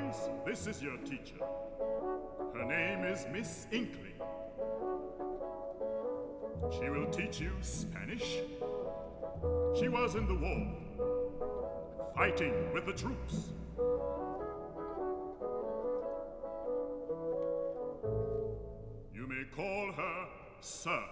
boys, this is your teacher. Her name is Miss Inkling. She will teach you Spanish. She was in the war, fighting with the troops. You may call her Sir.